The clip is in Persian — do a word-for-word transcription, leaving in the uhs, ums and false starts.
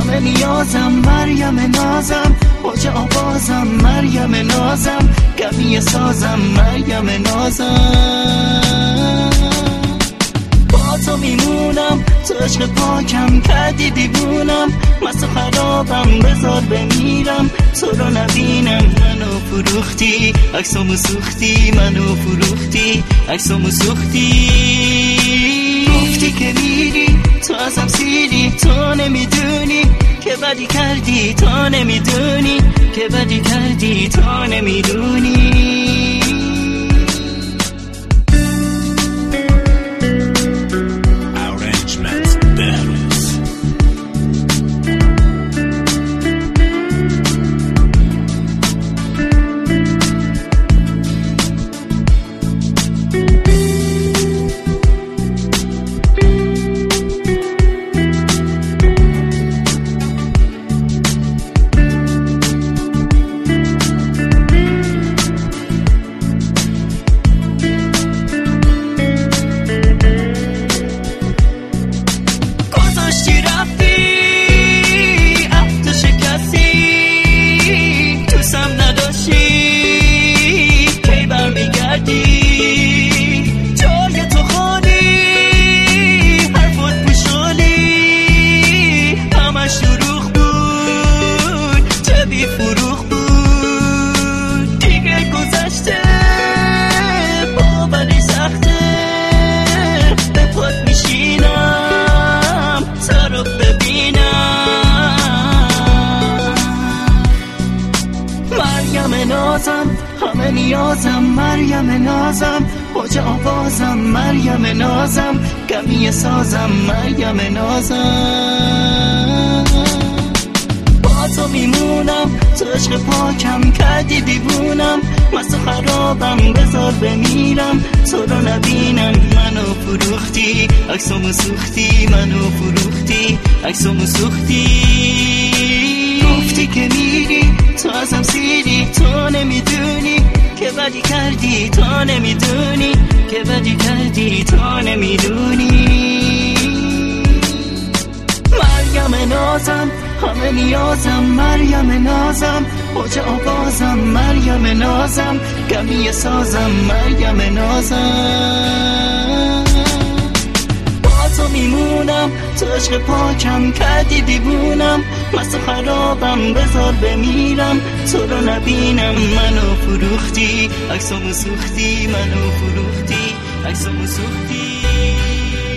همه نیازم، مریم نازم، اوج آوازم، مریم نازم، گمی سازم، مریم نازم. با تو میمونم، تو عشق پاکم کردی دیوونم، مست و خرابم بذار بمیرم، تو رو نبینم. منو فروختی، عکسامو سوختی، منو فروختی، عکسامو سوختی. گفتی که میری، تو ازم سیری، تو نمیدونی که بدی کردی، تو نمیدونی که بدی کردی، تو نمیدونی. همه نیازم، مریم نازم، اوج آوازم، مریم نازم، گمی سازم، مریم نازم. با تو میمونم، تو عشق پاکم کردی دیوونم، مست و خرابم بذار بمیرم، تو رو نبینم. منو فروختی، عکسامو سوختی، منو فروختی، عکسامو سوختی. گفتی که میری، تو ازم سیری، تو نمیدونی که بدی کردی، تو نمیدونی که بدی کردی، تو نمیدونی. مریم نازم، همه نیازم، مریم نازم، اوج آوازم، مریم نازم، گمی سازم، مریم نازم. تو میمونم، تو عشق پاکم کردی دیوونم، مست و خرابم بذار بمیرم، تو رو نبینم. منو فروختی، عکسامو سوختی، منو فروختی، عکسامو سوختی.